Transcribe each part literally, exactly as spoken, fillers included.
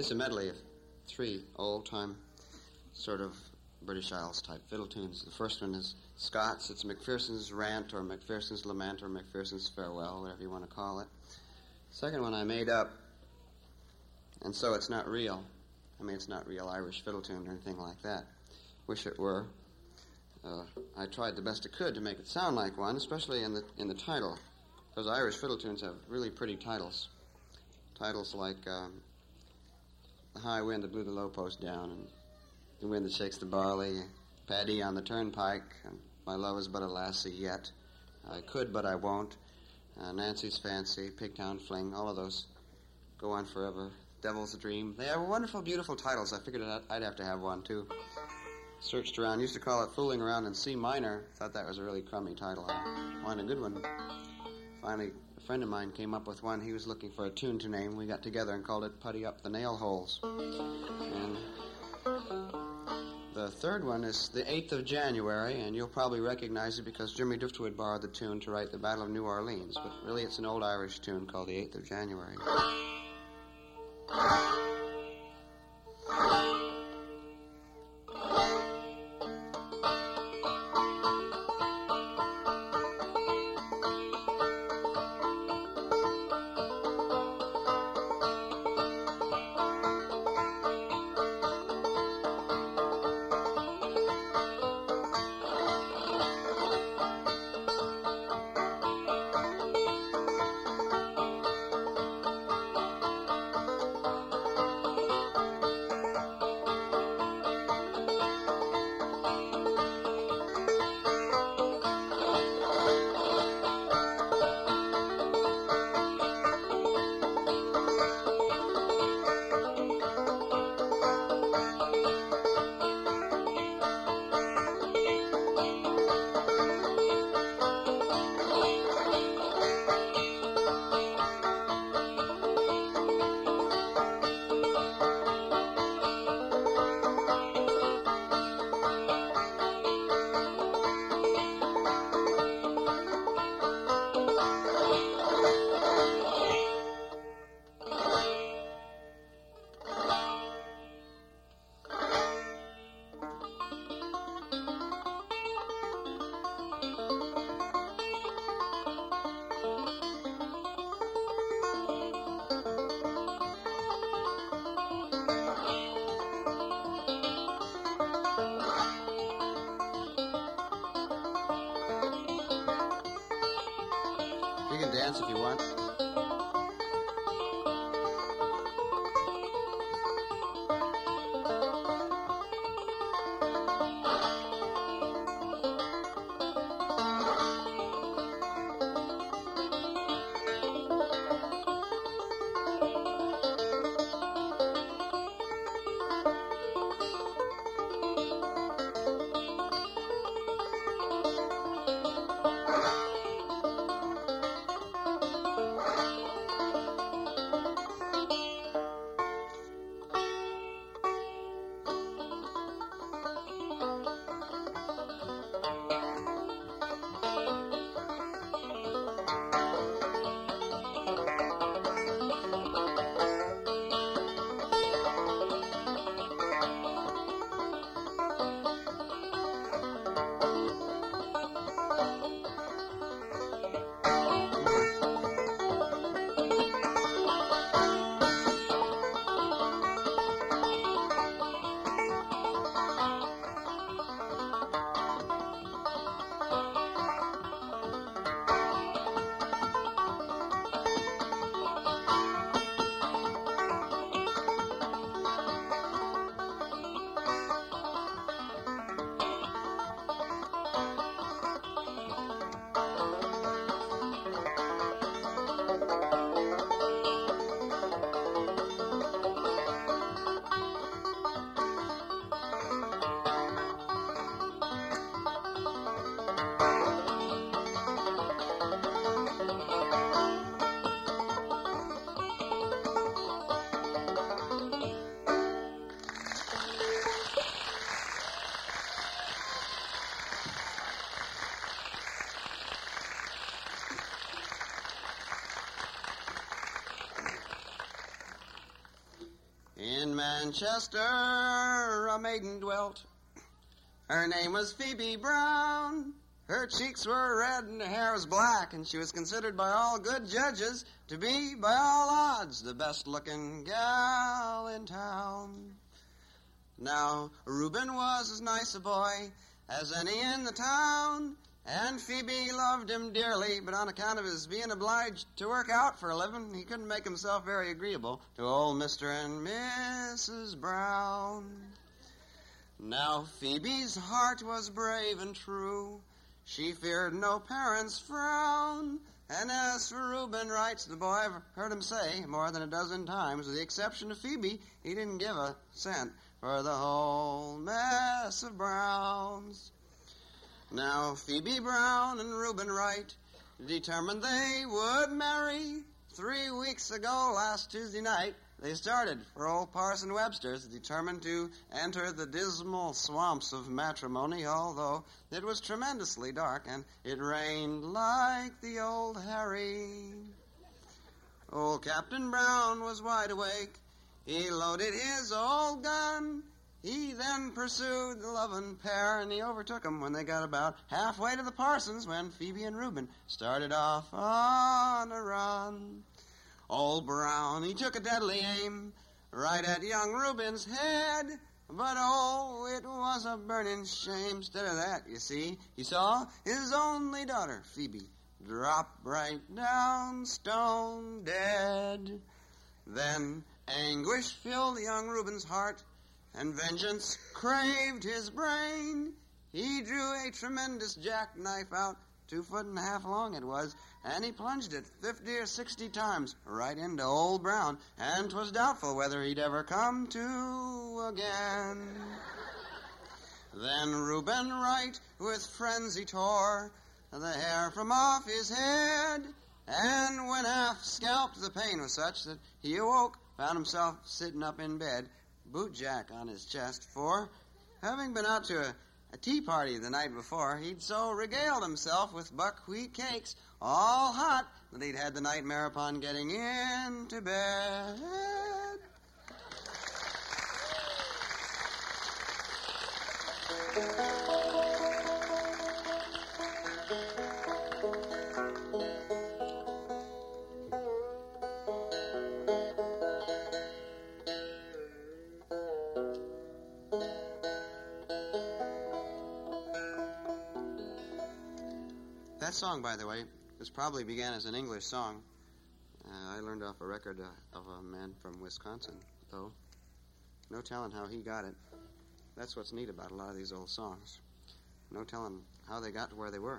It's a medley of three old-time sort of British Isles type fiddle tunes. The first one is Scots. It's Macpherson's Rant or Macpherson's Lament or Macpherson's Farewell, whatever you want to call it. The second one I made up, and so it's not real. I mean, it's not real Irish fiddle tune or anything like that. Wish it were. Uh, I tried the best I could to make it sound like one, especially in the in the title, because Irish fiddle tunes have really pretty titles. Titles like um, The High Wind That Blew the Low Post Down, and The Wind That Shakes the Barley, Paddy on the Turnpike, and My Love Is But a Lassie Yet, I Could But I Won't, uh, Nancy's Fancy, Pigtown Fling, all of those go on forever. Devil's Dream. They have wonderful, beautiful titles. I figured I'd have to have one, too. Searched around, used to call it Fooling Around in C minor. Thought that was a really crummy title. I wanted a good one. Finally, a friend of mine came up with one. He was looking for a tune to name. We got together and called it Putty Up the Nail Holes. And the third one is the eighth of January, and you'll probably recognize it because Jimmy Driftwood borrowed the tune to write the Battle of New Orleans. But really, it's an old Irish tune called the eighth of January. You can dance if you want. Bye. In Manchester a maiden dwelt. Her name was Phoebe Brown. Her cheeks were red and her hair was black, and she was considered by all good judges to be, by all odds, the best-looking gal in town. Now, Reuben was as nice a boy as any in the town, and Phoebe loved him dearly, but on account of his being obliged to work out for a living, he couldn't make himself very agreeable to old Mister and Missus Brown. Now, Phoebe's heart was brave and true. She feared no parents' frown. And as for Reuben, writes the boy, I've heard him say more than a dozen times, with the exception of Phoebe, he didn't give a cent for the whole mess of Browns. Now, Phoebe Brown and Reuben Wright determined they would marry. Three weeks ago, last Tuesday night, they started for old Parson Webster's, determined to enter the dismal swamps of matrimony, although it was tremendously dark and it rained like the old Harry. Old Captain Brown was wide awake. He loaded his old gun. He then pursued the loving pair, and he overtook them when they got about halfway to the parson's when Phoebe and Reuben started off on a run. Old Brown, he took a deadly aim right at young Reuben's head, but oh, it was a burning shame. Instead of that, you see, he saw his only daughter, Phoebe, drop right down stone dead. Then anguish filled young Reuben's heart, and vengeance craved his brain. He drew a tremendous jackknife out, two foot and a half long it was, and he plunged it fifty or sixty times right into Old Brown, and 'twas doubtful whether he'd ever come to again. Then Reuben Wright with frenzy tore the hair from off his head, and when half scalped, the pain was such that he awoke, found himself sitting up in bed, bootjack on his chest, for, having been out to a, a tea party the night before, he'd so regaled himself with buckwheat cakes, all hot, that he'd had the nightmare upon getting into bed. That song, by the way, was probably began as an English song. Uh, I learned off a record uh, of a man from Wisconsin, though. No telling how he got it. That's what's neat about a lot of these old songs. No telling how they got to where they were.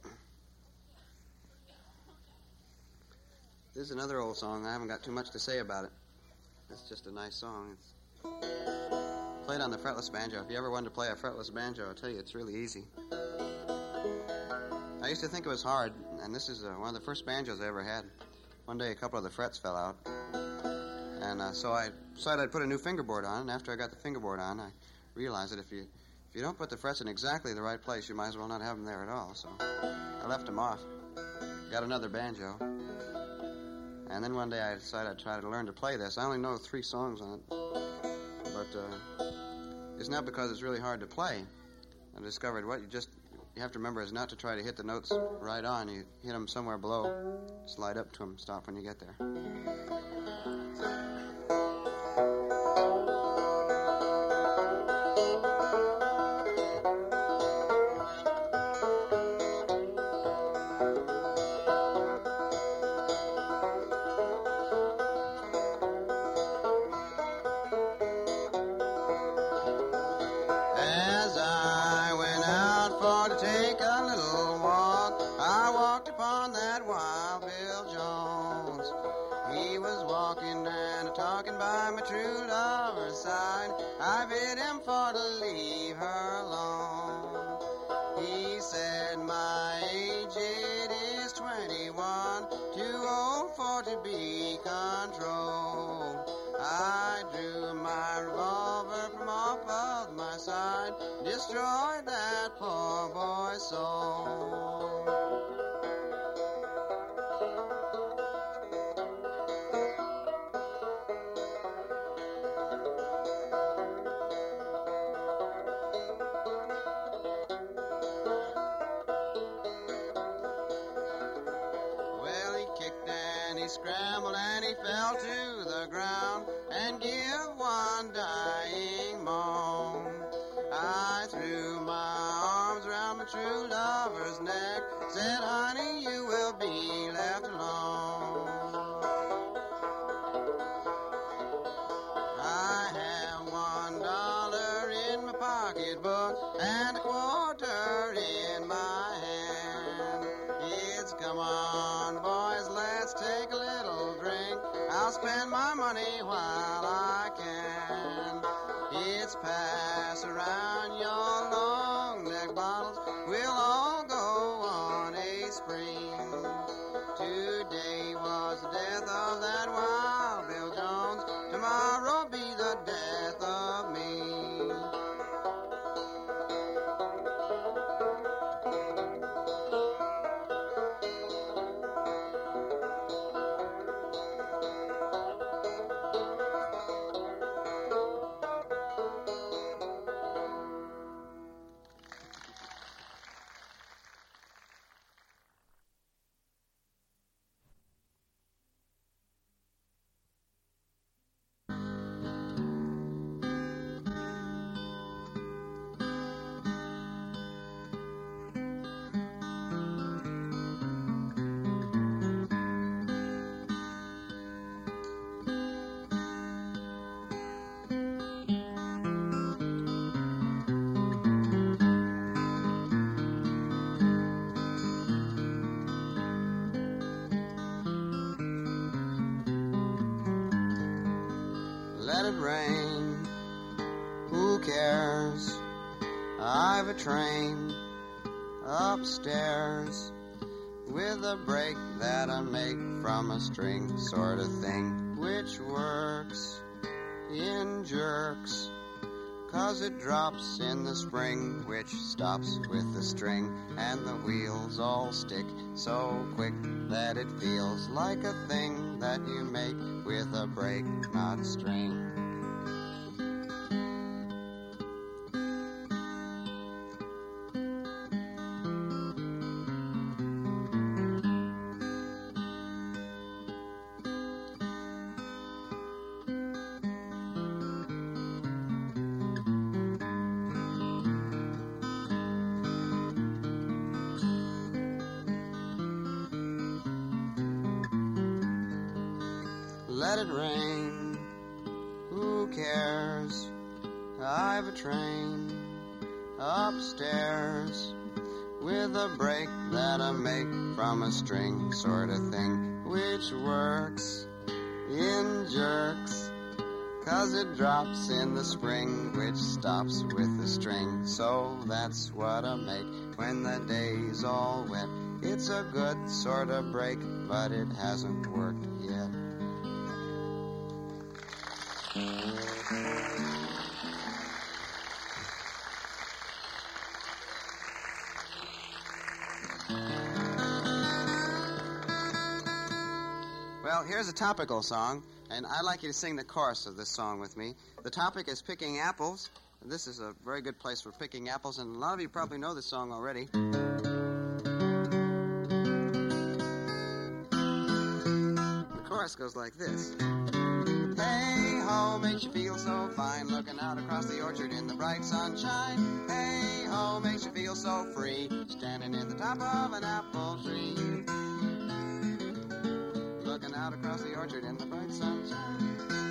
This is another old song. I haven't got too much to say about it. It's just a nice song. It's played on the fretless banjo. If you ever wanted to play a fretless banjo, I'll tell you, it's really easy. I used to think it was hard, and this is uh, one of the first banjos I ever had. One day, a couple of the frets fell out, and uh, so I decided I'd put a new fingerboard on, and after I got the fingerboard on, I realized that if you if you don't put the frets in exactly the right place, you might as well not have them there at all, so I left them off, got another banjo, and then one day I decided I'd try to learn to play this. I only know three songs on it, but uh, it's not because it's really hard to play. I discovered what you just... You have to remember is not to try to hit the notes right on. You hit them somewhere below, slide up to them, stop when you get there. Destroy that poor boy's soul. he scrambled and he fell to the ground and give one dying moan. I threw my arms around my true lover's neck, said, honey, you will be left alone. I have one dollar in my pocketbook and a quarter in my hand. It's come on, boys, let's take a little drink. I'll spend my money while I can. It's pass around your long neck bottles. We'll all go on a spring. Today was the death of that wild Bill Jones. Tomorrow be the death of me. Let it rain, who cares? I've a train upstairs with a break that I make from a string sort of thing, which works in jerks, 'cause it drops in the spring, which stops with the string, and the wheels all stick so quick that it feels like a thing that you make with a break, not string. Let it rain, who cares? I've a train upstairs with a break that I make from a string sort of thing, which works in jerks, 'cause it drops in the spring, which stops with the string. So that's what I make when the day's all wet. It's a good sort of break, but it hasn't worked yet. Well, here's a topical song, and I'd like you to sing the chorus of this song with me. The topic is picking apples. This is a very good place for picking apples, and a lot of you probably know this song already. The chorus goes like this. Hey-ho, makes you feel so fine, looking out across the orchard in the bright sunshine. Hey-ho, makes you feel so free, standing in the top of an apple tree. Looking out across the orchard in the bright sunshine.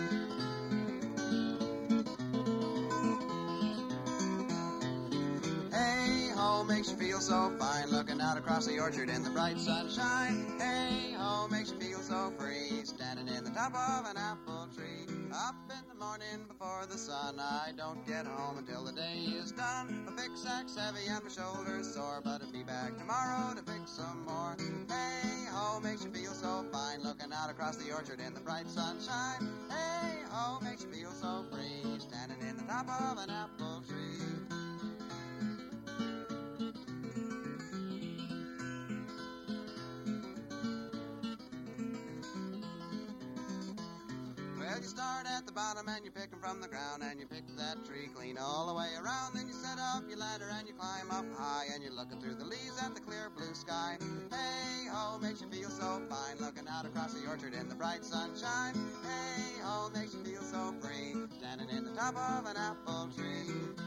Hey-ho, makes you feel so fine, looking out across the orchard in the bright sunshine. Hey-ho, makes you feel so free, standing in the top of an apple tree. Up in the morning before the sun, I don't get home until the day is done. My picksack's heavy and my shoulders sore, but I'll be back tomorrow to pick some more. Hey-ho, makes you feel so fine, looking out across the orchard in the bright sunshine. Hey-ho, makes you feel so free, standing in the top of an apple tree. Well, you start at the bottom and you pick 'em from the ground, and you pick that tree clean all the way around. Then you set up your ladder and you climb up high, and you're looking through the leaves at the clear blue sky. Hey-ho, makes you feel so fine, looking out across the orchard in the bright sunshine. Hey-ho, makes you feel so free, standing in the top of an apple tree.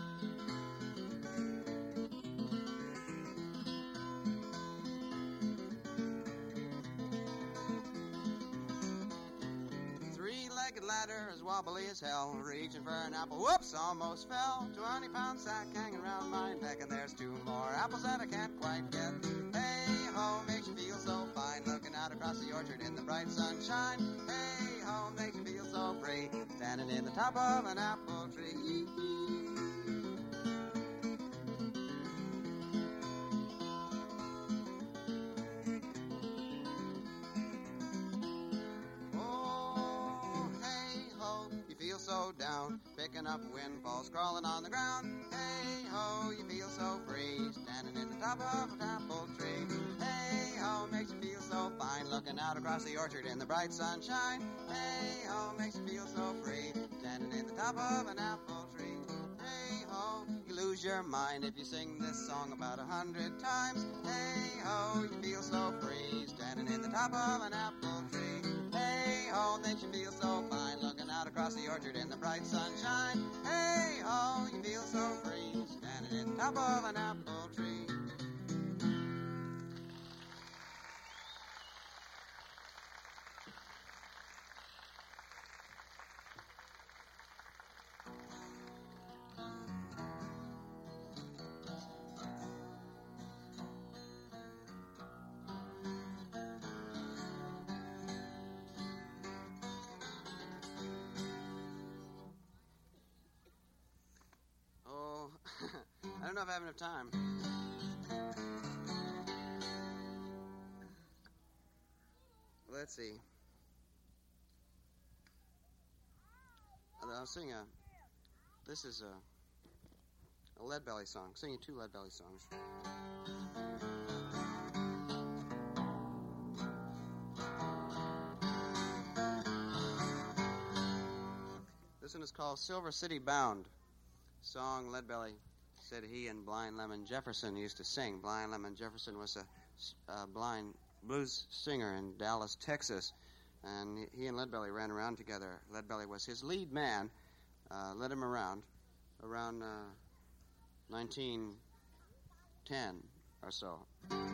Three-legged ladder is wobbly as hell, reaching for an apple, whoops, almost fell. twenty-pound sack hanging around my neck, and there's two more apples that I can't quite get. Hey-ho, makes you feel so fine, looking out across the orchard in the bright sunshine. Hey-ho, makes you feel so free, standing in the top of an apple tree. So down, picking up windfalls, crawling on the ground. Hey-ho, you feel so free, standing in the top of an apple tree. Hey-ho, makes you feel so fine, looking out across the orchard in the bright sunshine. Hey-ho, makes you feel so free, standing in the top of an apple tree. Hey-ho, you lose your mind if you sing this song about a hundred times. Hey-ho, you feel so free, standing in the top of an apple tree. Hey-ho, makes you feel so fine, looking out across the orchard in the bright sunshine. Hey-ho, you feel so free, standing in the top of an apple tree. I don't know if I have enough time. Let's see. I'll sing a. This is a, a Lead Belly song. I'm singing two Lead Belly songs. This one is called Silver City Bound. Song Lead Belly said he and Blind Lemon Jefferson used to sing. Blind Lemon Jefferson was a, a blind blues singer in Dallas, Texas, and he and Lead Belly ran around together. Lead Belly was his lead man, uh, led him around, around uh, nineteen ten or so.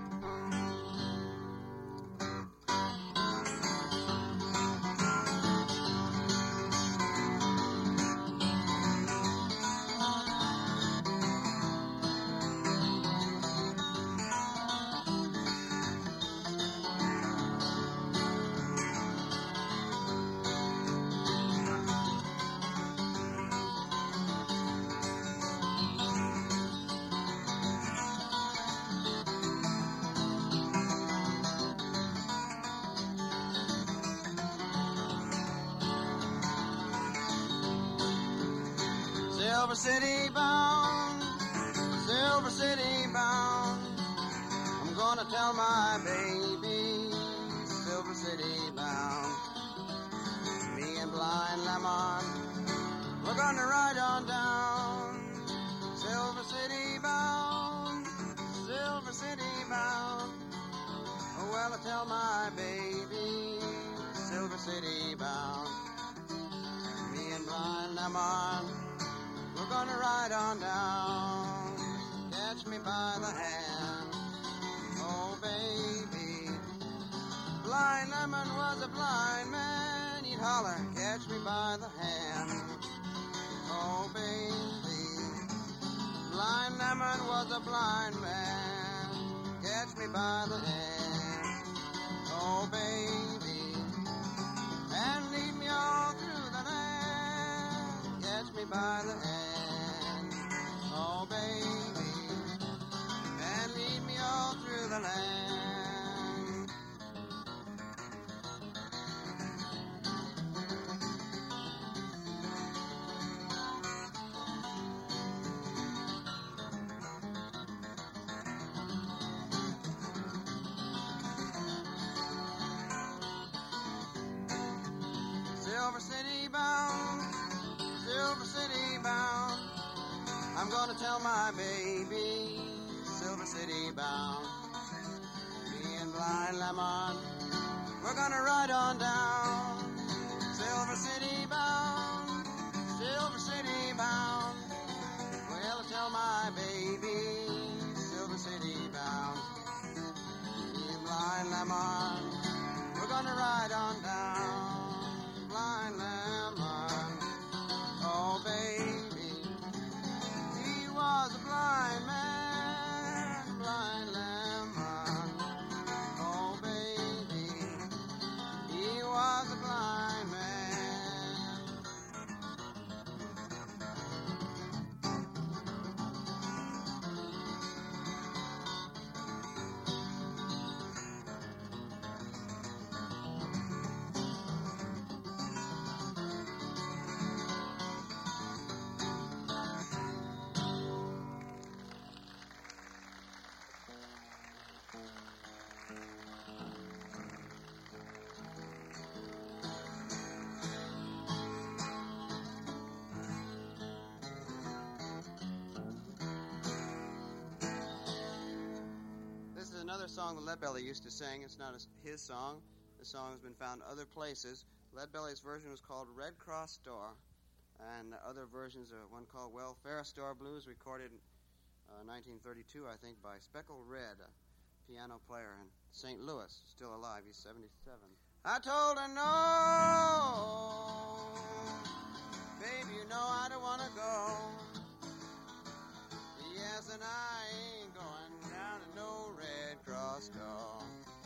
Silver City bound, Silver City bound, I'm gonna tell my baby, Silver City bound. Me and Blind Lemon, we're gonna ride on down. Silver City bound, Silver City bound. Oh, well, I tell my baby, Silver City bound. Me and Blind Lemon, we're gonna ride on down. Catch me by the hand, oh baby. Blind Lemon was a blind man, he'd holler, catch me by the hand, oh baby. Blind Lemon was a blind man, catch me by the hand, oh baby. And lead me all through the land, catch me by the hand, oh baby, and lead me all through the land. Silver City bound, Silver City bound, I'm gonna tell my baby, Silver City bound. Me and blind lemon. We're gonna ride on down, Silver City bound, Silver City bound. Well, tell my baby, Silver City bound. Blind lemon, we're gonna ride on down, blind lemon. Oh, baby, he was a blind man, blind lemon. Oh, baby, he was a blind man. Another song that Leadbelly used to sing. It's not his song. The song has been found other places. Leadbelly's version was called Red Cross Store, and other versions are one called Welfare Store Blues, recorded in uh, nineteen thirty-two, I think, by Speckle Red, a piano player in Saint Louis, still alive. He's seventy-seven. I told her no, baby, you know I don't want to go. Yes, and I ain't going down to no Red Cross store.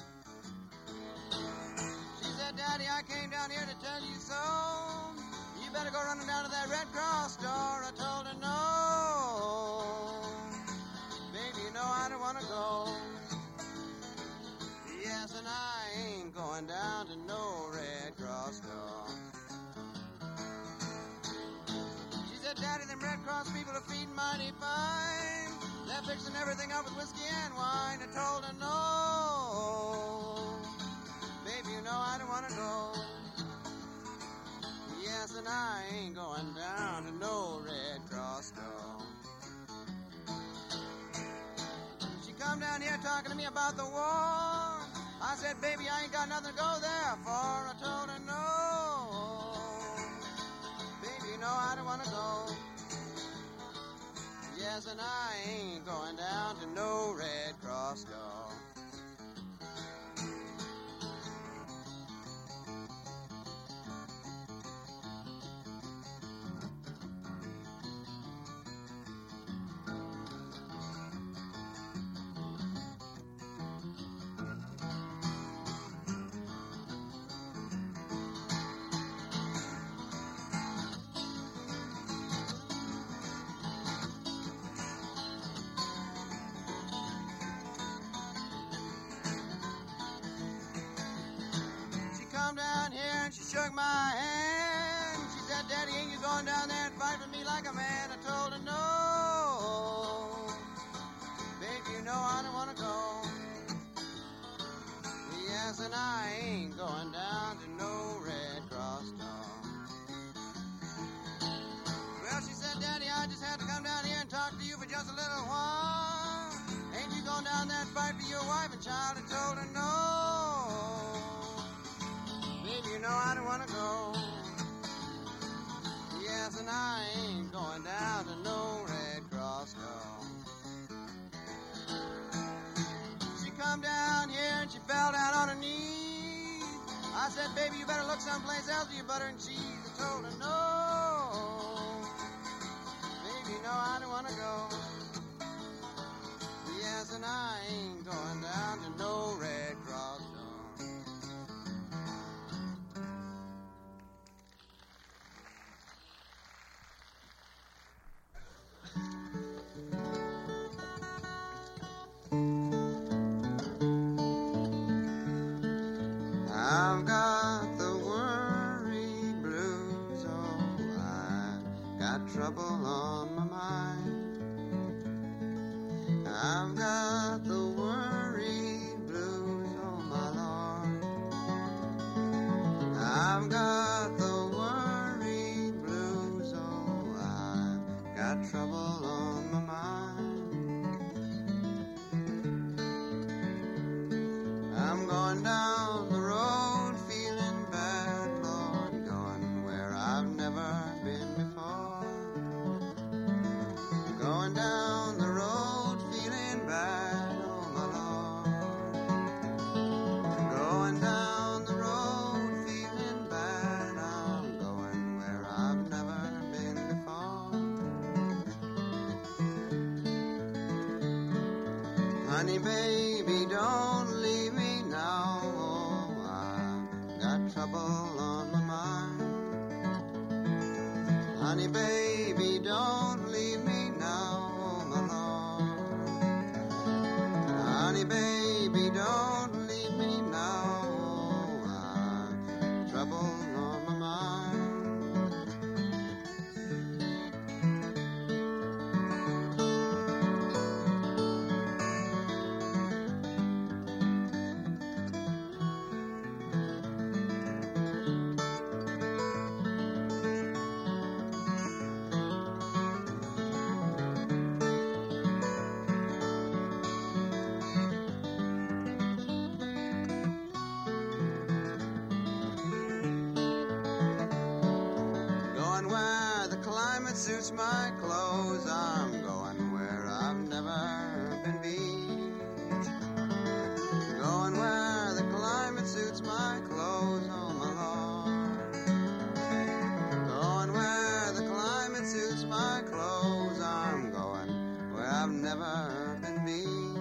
She said, Daddy, I came down here to tell you so. You better go running down to that Red Cross store. I told her no, baby, you know I don't want to go. Yes, and I ain't going down to no Red Cross store. She said, Daddy, them Red Cross people are feeding mighty fine. They're fixing everything up with whiskey and wine. I told her no, baby, you know I don't want to go. Yes, and I ain't going down to no Red Cross store. She come down here talking to me about the war. I said, baby, I ain't got nothing to go there for. I told her no, baby, you know I don't want to go. Yes, and I ain't going down to no Red Cross store. Shook my hand. She said, Daddy, ain't you going down there and fight with me like a man? I told her no, baby, you know I don't want to go. Yes, and I ain't going down to no Red Cross store. Well, she said, Daddy, I just had to come down here and talk to you for just a little while. Ain't you going down there and fight for your wife and child? I told her no, baby, you know I don't want to go. Yes, and I ain't going down to no Red Cross store. She come down here and she fell down on her knees. I said, baby, you better look someplace else for your butter and cheese. I told her no, baby, you know I don't want to go. Yes, and I ain't going down to no Red Cross store. I've got the worry blues, oh, I got trouble on my mind. I've got the worry blues, oh, my Lord. I've got the worry blues, oh, I got trouble on my mind. Honey, baby, don't leave me now. Oh, I've got trouble on my mind. Honey, baby, don't leave me now. Oh, my Lord. Honey, baby, don't leave me now. Oh, I've trouble on my mind. Suits my clothes, I'm going where I've never been beat. Going where the climate suits my clothes, oh my Lord. Going where the climate suits my clothes, I'm going where I've never been beat.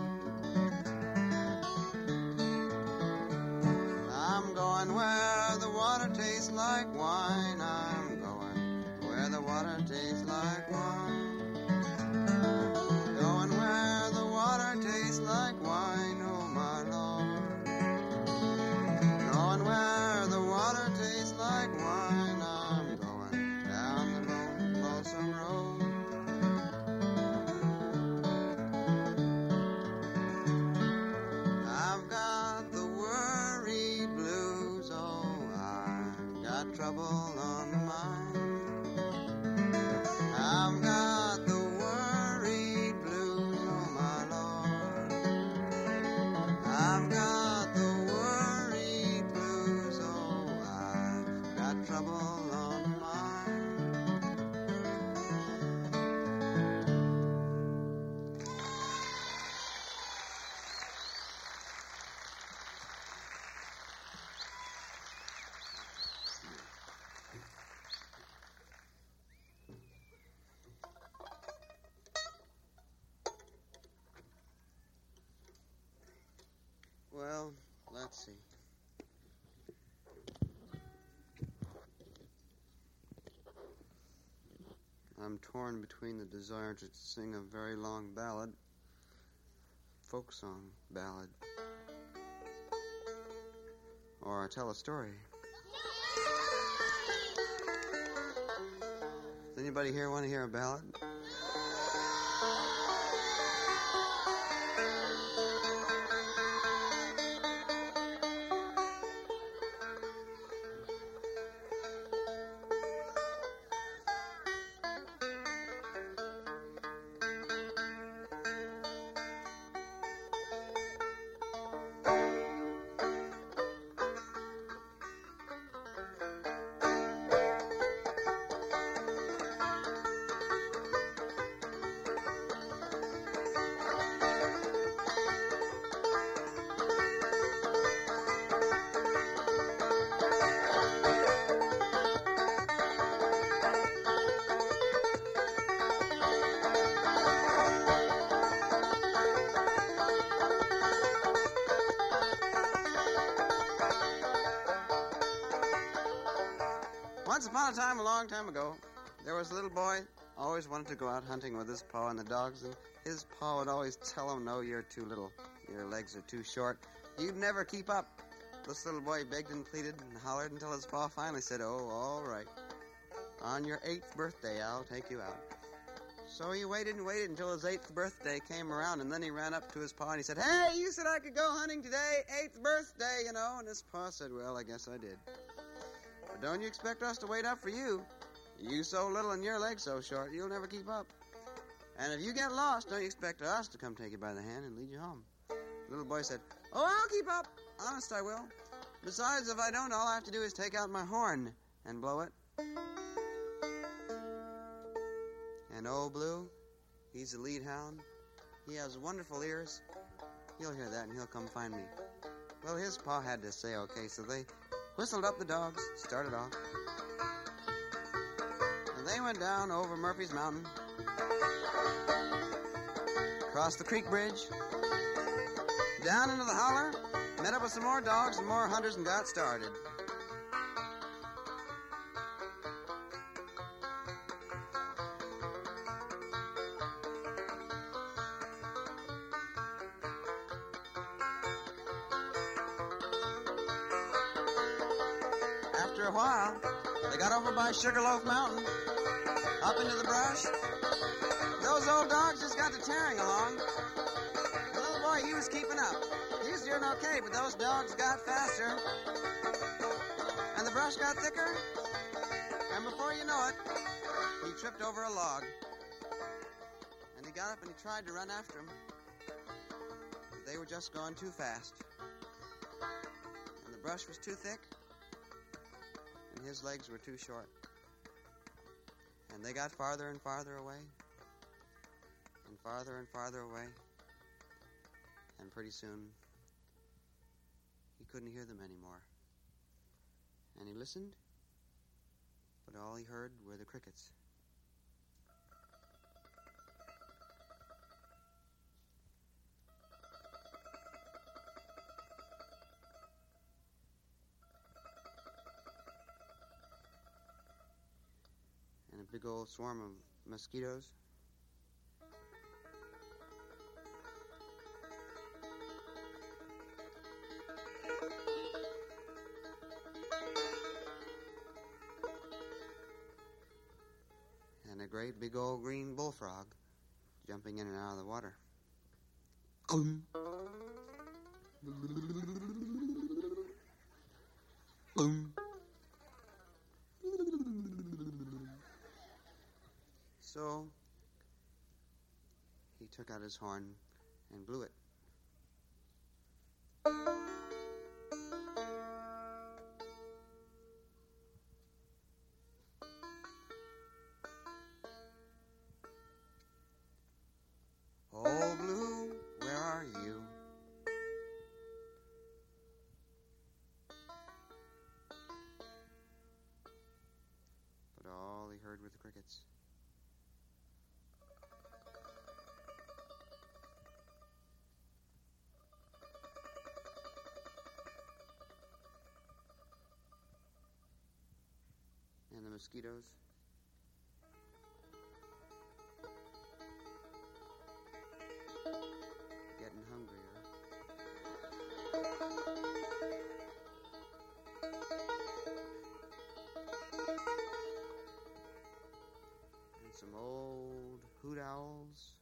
I'm going where the water tastes like wine, I'm going where the water tastes like wine. Going where the water tastes like wine, oh my Lord. Going where the water tastes like wine, I'm going down the lone, lonesome road. I've got the worried blues, oh, I've got trouble on my mind. I've got the worried blues, oh my Lord. I've got the worried blues, oh, I've got trouble on my mind. Well, let's see. I'm torn between the desire to sing a very long ballad, folk song ballad, or tell a story. Does anybody here want to hear a ballad? Once upon a time, a long time ago, there was a little boy, always wanted to go out hunting with his pa and the dogs, and his pa would always tell him, no, you're too little. Your legs are too short. You'd never keep up. This little boy begged and pleaded and hollered until his pa finally said, oh, all right. On your eighth birthday, I'll take you out. So he waited and waited until his eighth birthday came around, and then he ran up to his pa and he said, hey, you said I could go hunting today, eighth birthday, you know. And his pa said, well, I guess I did. But don't you expect us to wait up for you. You so little and your legs so short, you'll never keep up. And if you get lost, don't you expect us to come take you by the hand and lead you home. The little boy said, oh, I'll keep up. Honest, I will. Besides, if I don't, all I have to do is take out my horn and blow it. And old Blue, he's a lead hound. He has wonderful ears. He'll hear that and he'll come find me. Well, his pa had to say okay, so they whistled up the dogs, started off. And they went down over Murphy's Mountain. Crossed the creek bridge, down into the holler, met up with some more dogs and more hunters and got started. After a while, they got over by Sugarloaf Mountain, up into the brush. Those old dogs just got to tearing along. The little boy, he was keeping up. He was doing okay, but those dogs got faster. And the brush got thicker. And before you know it, he tripped over a log. And he got up and he tried to run after him. But they were just going too fast. And the brush was too thick. And his legs were too short. And they got farther and farther away. And farther and farther away. And pretty soon, he couldn't hear them anymore. And he listened, but all he heard were the crickets. And a big old swarm of mosquitoes. And a great big old green bullfrog jumping in and out of the water. Um. Um. So he took out his horn and blew it. Oh, Blue, where are you? But all he heard were the crickets. And the mosquitoes. Getting hungrier. And some old hoot owls.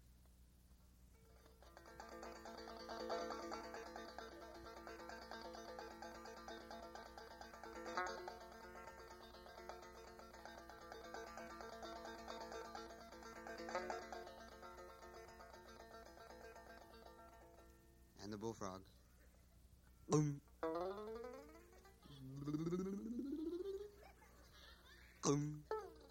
And the bullfrog. Boom. Boom.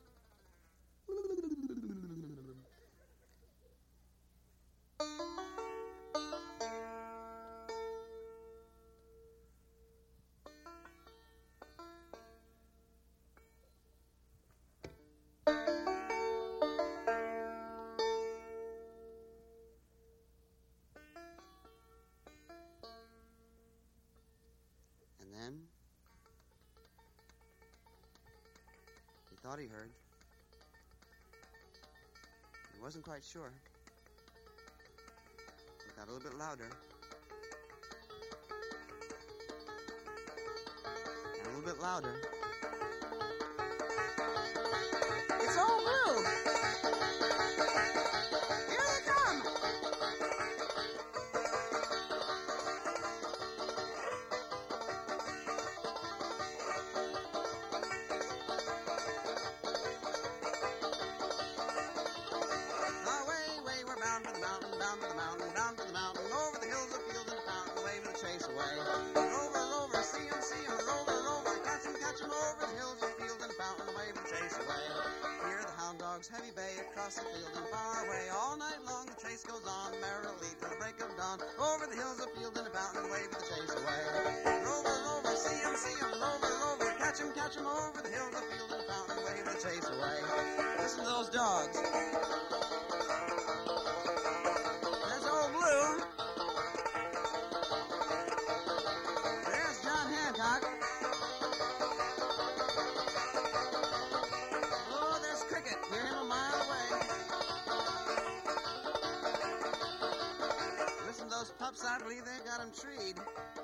And then he thought he heard. He wasn't quite sure. It got a little bit louder. And a little bit louder. It's Old Blue! Here they come! Away, away, we're bound for the mountain, bound for the mountain, bound for the mountain, over the hills, a field, and a fountain, away for the chase away. Rover, rover, see 'em, see 'em, rover, rover, catch 'em, catch 'em, over the hills, a field, and a fountain, away for the chase away. Hear the hound dogs heavy bay across the field and far away. All night long the chase goes on merrily till the break of dawn. Over the hills, a field, and a fountain, away for the chase away. Rover, rover, see 'em, see 'em, rover, rover, catch 'em, catch 'em, over the hills, a field, and a fountain, away for the chase away. Listen to those dogs. pups, I believe they got 'em treed.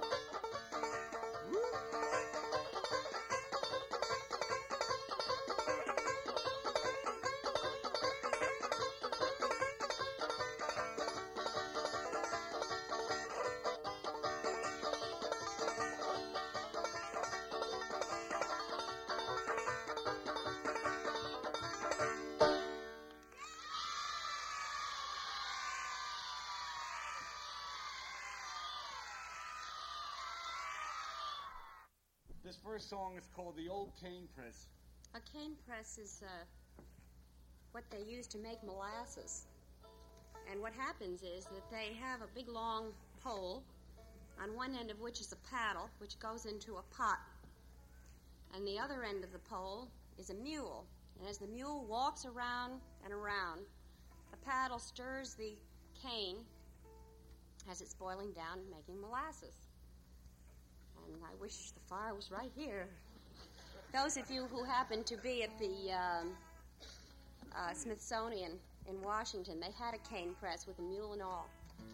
This first song is called The Old Cane Press. A cane press is uh, what they use to make molasses. And what happens is that they have a big long pole, on one end of which is a paddle, which goes into a pot. And the other end of the pole is a mule. And as the mule walks around and around, the paddle stirs the cane as it's boiling down and making molasses. And I wish the fire was right here. Those of you who happen to be at the um, uh, Smithsonian in Washington, they had a cane press with a mule and all.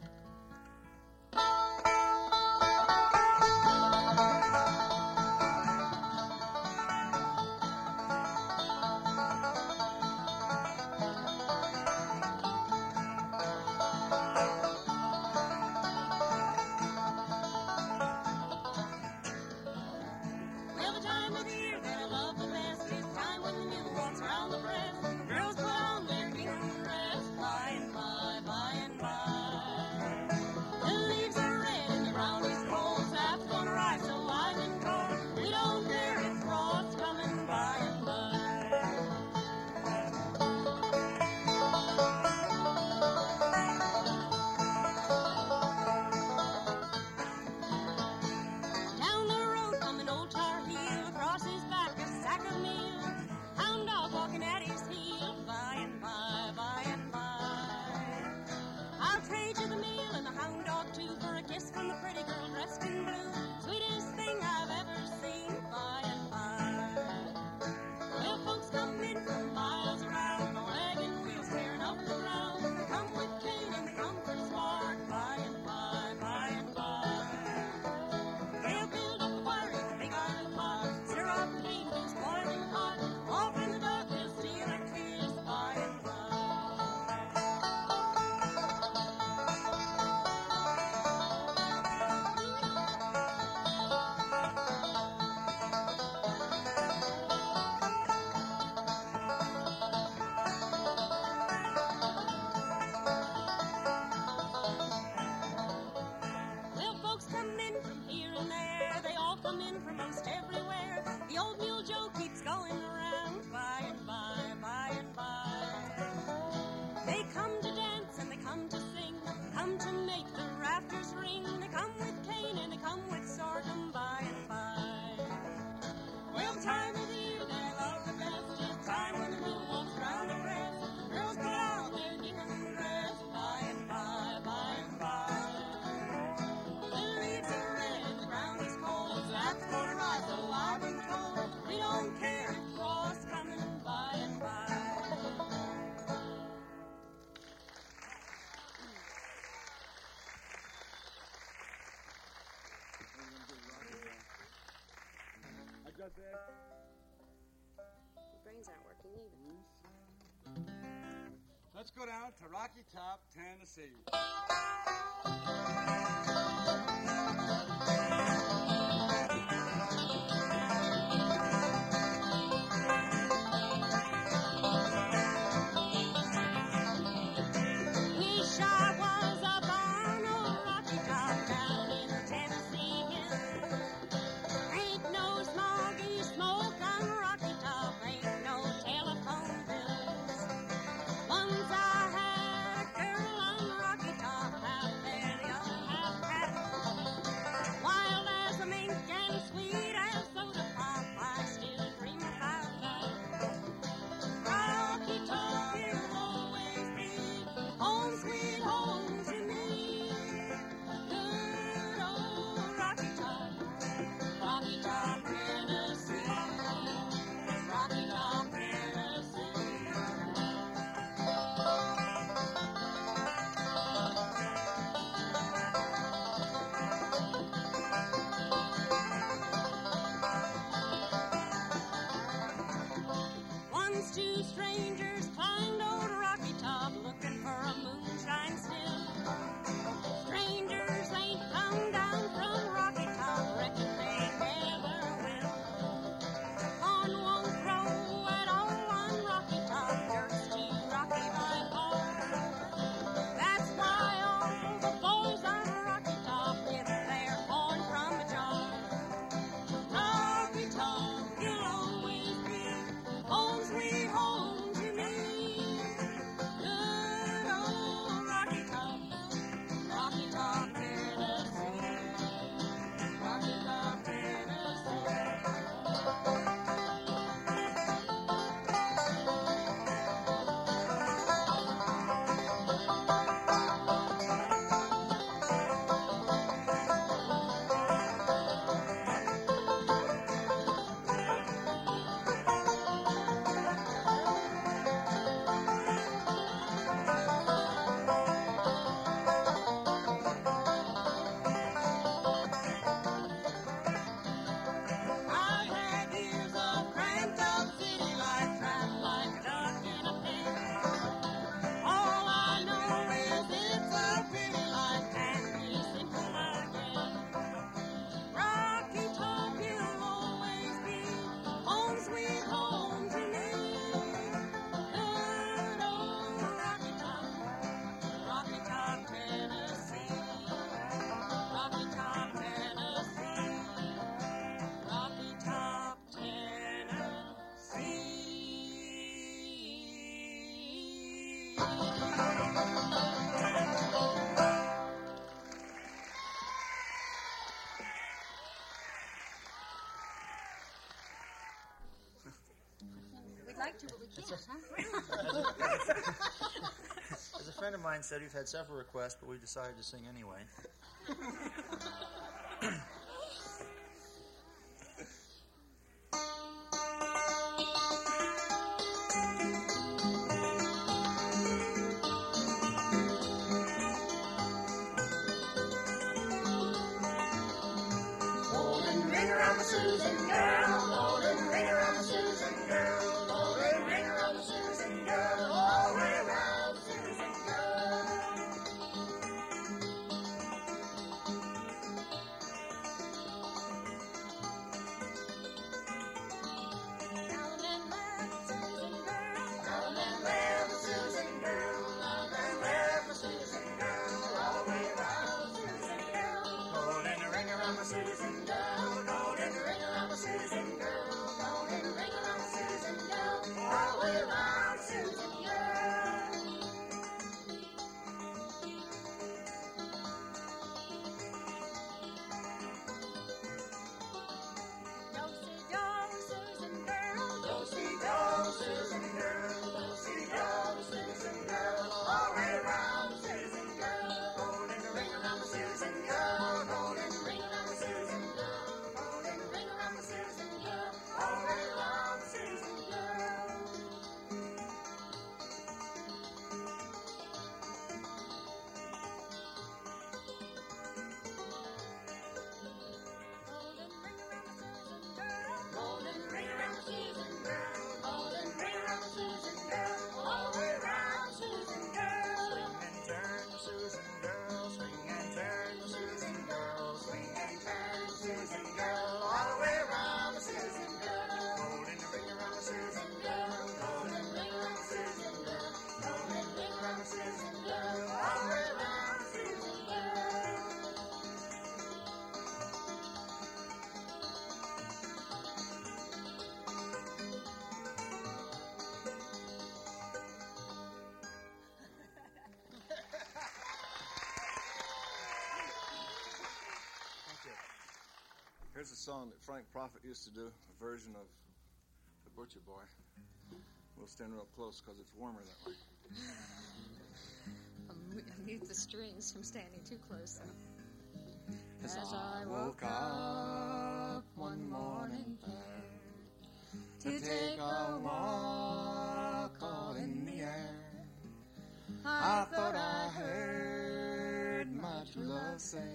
Got that? Your brains aren't working either. Let's go down to Rocky Top, Tennessee. Once I had a girl on Rocky Top, how very young, how like to, but we can't, huh? As a friend of mine said, we've had several requests, but we decided to sing anyway. Susan girl, golden ring around the Susan girl, golden ring around the Susan girl, all the way around the Susan girl. Down and left Susan girl, down and left Susan girl, down and left Susan girl, all the way around the Susan girl, golden ring around the Susan girl. Susan girl, golden ring around Susan girl, all the way around Susan girl. Do-si-do, Susan girl, do-si-do, Susan girl, do-si-do, Susan girl, all the way around Susan girl, golden ring around Susan girl, golden ring around Susan girl. Susan girl, all the way around Susan girl. Golden ring around the Susan girl, golden ring around the Susan girl, golden ring around the Susan girl, all the way around Susan girl. Swing and turn, Susan girl, swing and turn, Susan girl, swing and turn, Susan girl, all the way around the Susan girl. Golden ring around the Susan girl, golden ring around the Susan girl, golden ring around the Susan girl, all the way around the Susan girl. Here's a song that Frank Prophet used to do, a version of The Butcher Boy. We'll stand real close because it's warmer that way. I'll mute the strings from standing too close. As I woke up one morning to take a walk all in the air, I thought I heard my true love say,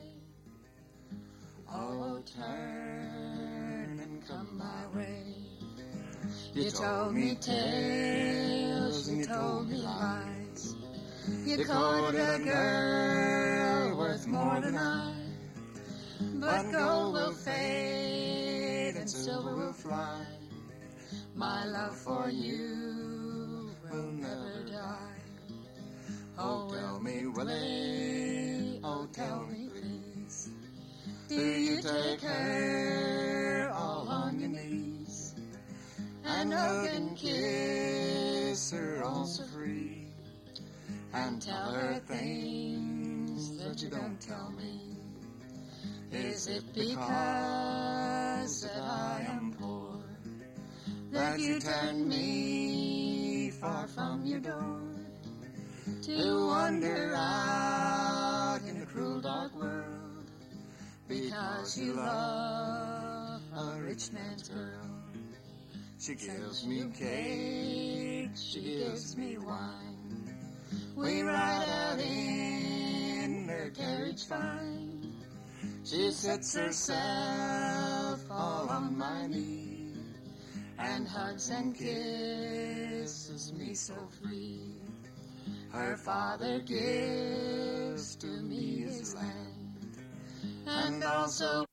oh, turn and come my way. You told me tales, and you told me lies. You called a girl worth more than I. But gold will fade and silver will fly. My love for you will never die. Oh, tell me, Willie, oh, tell me, please. Do you take her all on your knees and hug and kiss her all so free and tell her things that you don't tell me? Is it because that I am poor that you turn me far from your door to wander out in the cruel dark world? Because you love a rich man's girl. She gives me cake, she gives me wine. We ride out in her carriage fine. She sits herself all on my knee and hugs and kisses me so free. Her father gives to me his land, and also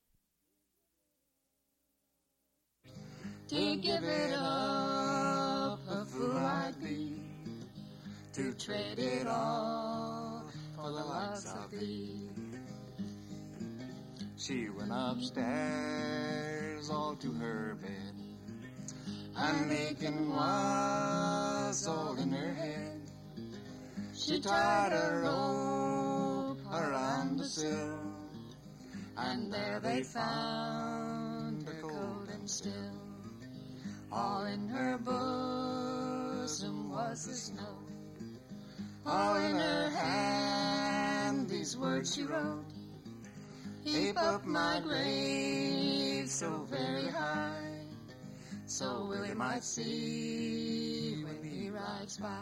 to give it up, a fool I'd be, to trade it all for the likes of thee. She went upstairs all to her bed, and Macon was all in her head. She tied a rope around the sill, and there they found her cold and still, all in her book was the snow. Oh, in her hand these words she wrote, heap up my grave so very high, so Willie might see when he rides by.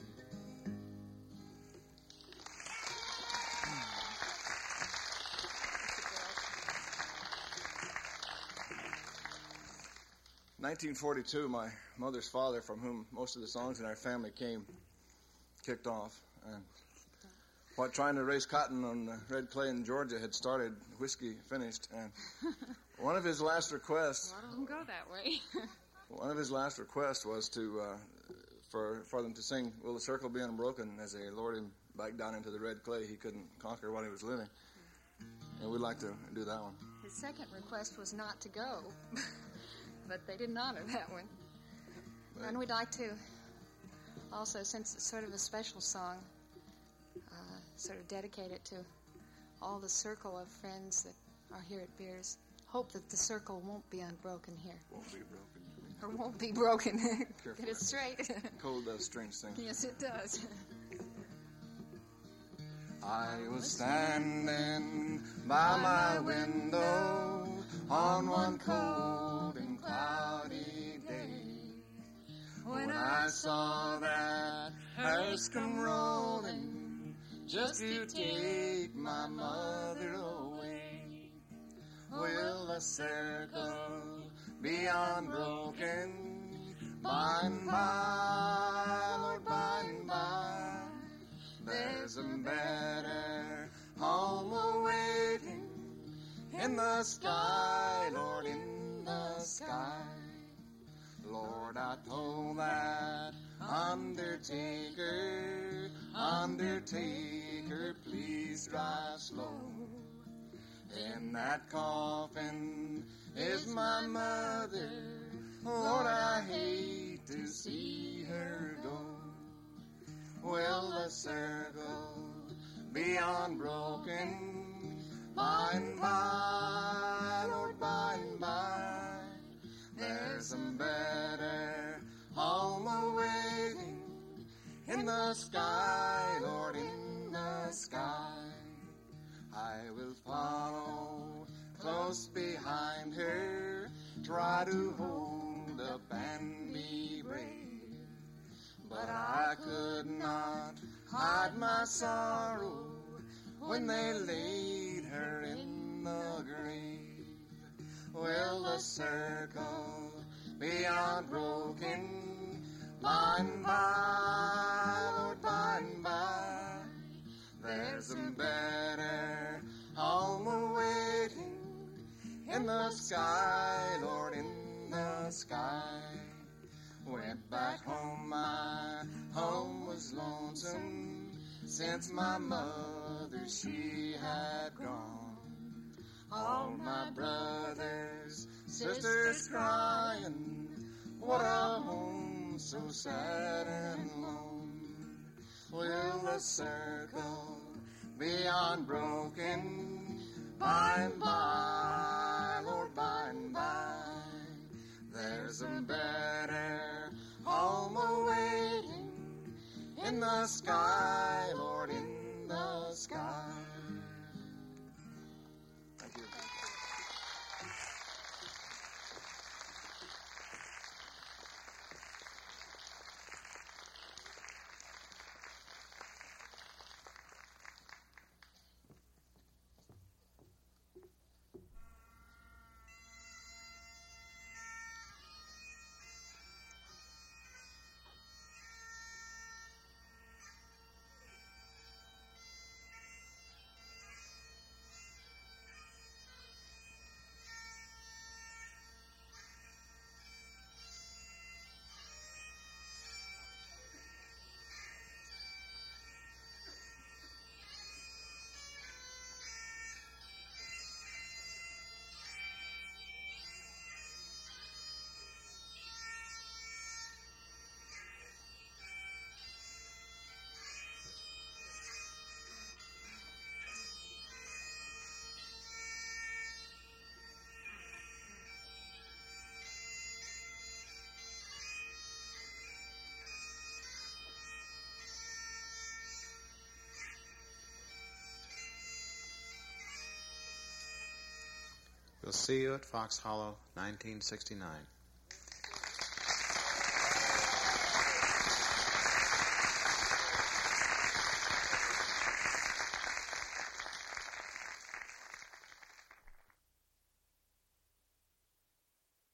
nineteen forty-two, my mother's father, from whom most of the songs in our family came, kicked off. And what trying to raise cotton on the red clay in Georgia had started, whiskey finished. And one of his last requests... A lot of them go that way. One of his last requests was to uh, for for them to sing "Will the Circle Be Unbroken" as they lowered him back down into the red clay he couldn't conquer while he was living. And we'd like to do that one. His second request was not to go, but they didn't honor that one. But And we'd like to also, since it's sort of a special song, uh, sort of dedicate it to all the circle of friends that are here at Beers. Hope that the circle won't be unbroken here. won't be broken. Or won't be broken. Careful. Get it straight. Cold does strange things. Yes, it does. I was standing by my window on one cold and cloudy day when I saw that hearse come rolling just to take my mother away. Will the circle be unbroken by and by, Lord, by and by? There's a better home awaiting in the sky, Lord, in the sky. Lord, I told that undertaker, undertaker, please drive slow. In that coffin is my mother, Lord, I hate to see her go. Will the circle be unbroken by and by, Lord, by and by? There's a better home awaiting in the sky, Lord, in the sky. I will follow close behind her, try to hold up and be brave. But I could not hide my sorrow when they laid her in the grave. Will the circle be unbroken by and by, Lord, by and by? There's a better home awaiting in the sky, Lord, in the sky. Went back home, my home was lonesome since my mother, she had gone. All my brothers, sisters crying, what a home so sad and lone. Will the circle be unbroken by and by, Lord, by and by? There's a better home awaiting in the sky, Lord, in the sky. Thank you. We'll see you at Fox Hollow, nineteen sixty-nine.